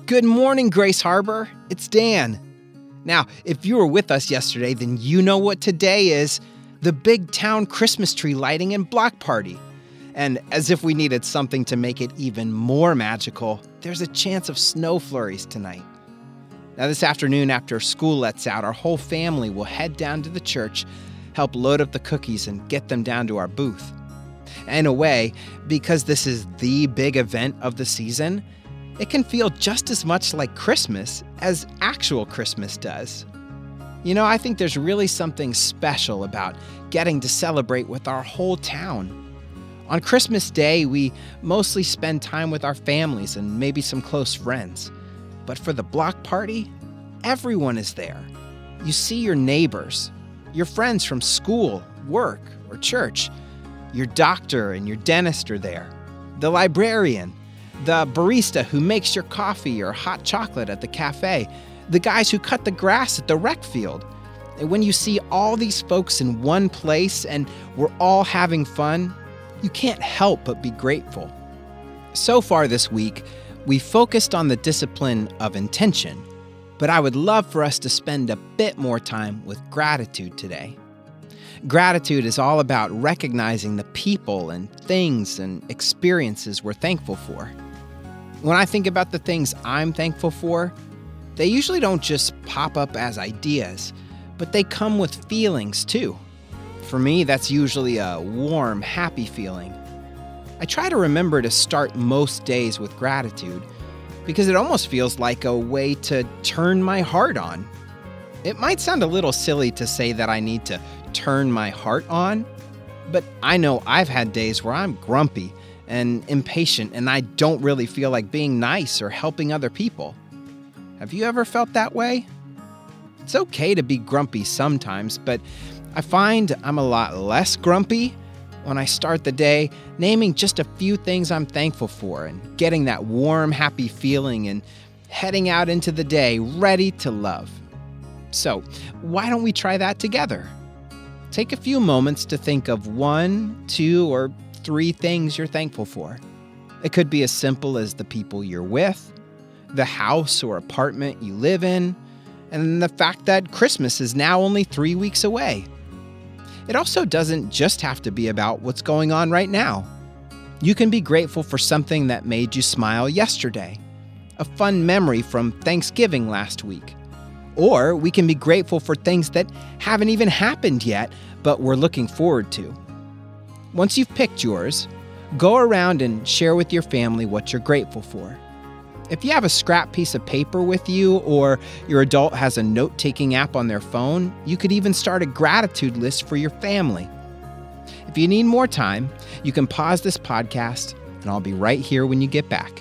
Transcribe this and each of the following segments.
Good morning, Grace Harbor. It's Dan. Now, if you were with us yesterday, then you know what today is: the big town Christmas tree lighting and block party. And as if we needed something to make it even more magical, there's a chance of snow flurries tonight. Now, this afternoon, after school lets out, our whole family will head down to the church, help load up the cookies, and get them down to our booth. In a way, because this is the big event of the season, it can feel just as much like Christmas as actual Christmas does. You know, I think there's really something special about getting to celebrate with our whole town. On Christmas Day, we mostly spend time with our families and maybe some close friends. But for the block party, everyone is there. You see your neighbors, your friends from school, work, or church. Your doctor and your dentist are there. The librarian, the barista who makes your coffee or hot chocolate at the cafe, the guys who cut the grass at the rec field. And when you see all these folks in one place and we're all having fun, you can't help but be grateful. So far this week, we focused on the discipline of intention, but I would love for us to spend a bit more time with gratitude today. Gratitude is all about recognizing the people and things and experiences we're thankful for. When I think about the things I'm thankful for, they usually don't just pop up as ideas, but they come with feelings too. For me, that's usually a warm, happy feeling. I try to remember to start most days with gratitude because it almost feels like a way to turn my heart on. It might sound a little silly to say that I need to turn my heart on, but I know I've had days where I'm grumpy and impatient and I don't really feel like being nice or helping other people. Have you ever felt that way? It's okay to be grumpy sometimes, but I find I'm a lot less grumpy when I start the day naming just a few things I'm thankful for and getting that warm, happy feeling and heading out into the day ready to love. So, why don't we try that together? Take a few moments to think of 1, 2, or 3 things you're thankful for. It could be as simple as the people you're with, the house or apartment you live in, and the fact that Christmas is now only 3 weeks away. It also doesn't just have to be about what's going on right now. You can be grateful for something that made you smile yesterday, a fun memory from Thanksgiving last week. Or we can be grateful for things that haven't even happened yet, but we're looking forward to. Once you've picked yours, go around and share with your family what you're grateful for. If you have a scrap piece of paper with you or your adult has a note-taking app on their phone, you could even start a gratitude list for your family. If you need more time, you can pause this podcast and I'll be right here when you get back.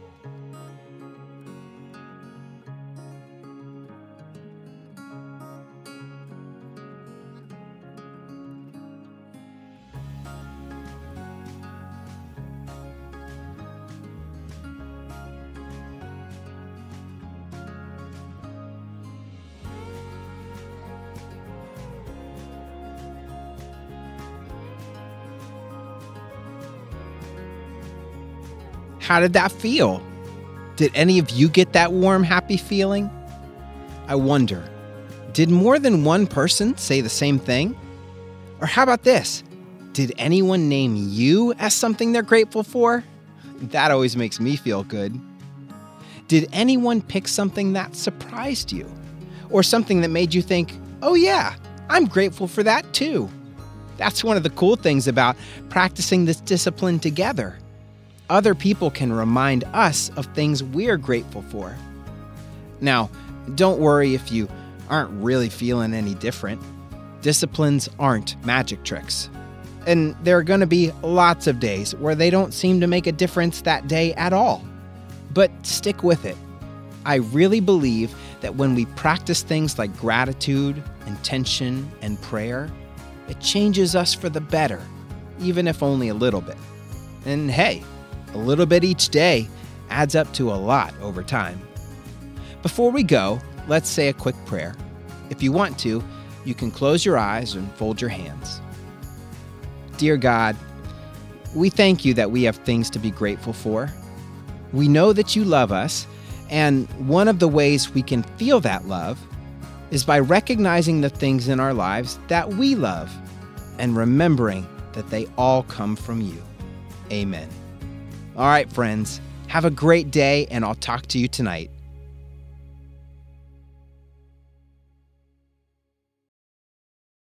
How did that feel? Did any of you get that warm, happy feeling? I wonder, did more than one person say the same thing? Or how about this? Did anyone name you as something they're grateful for? That always makes me feel good. Did anyone pick something that surprised you? Or something that made you think, oh yeah, I'm grateful for that too? That's one of the cool things about practicing this discipline together. Other people can remind us of things we're grateful for. Now, don't worry if you aren't really feeling any different. Disciplines aren't magic tricks. And there are going to be lots of days where they don't seem to make a difference that day at all. But stick with it. I really believe that when we practice things like gratitude, intention, and prayer, it changes us for the better, even if only a little bit. And hey, a little bit each day adds up to a lot over time. Before we go, let's say a quick prayer. If you want to, you can close your eyes and fold your hands. Dear God, we thank you that we have things to be grateful for. We know that you love us And one of the ways we can feel that love is by recognizing the things in our lives that we love and remembering that they all come from you. Amen. All right, friends, have a great day, and I'll talk to you tonight.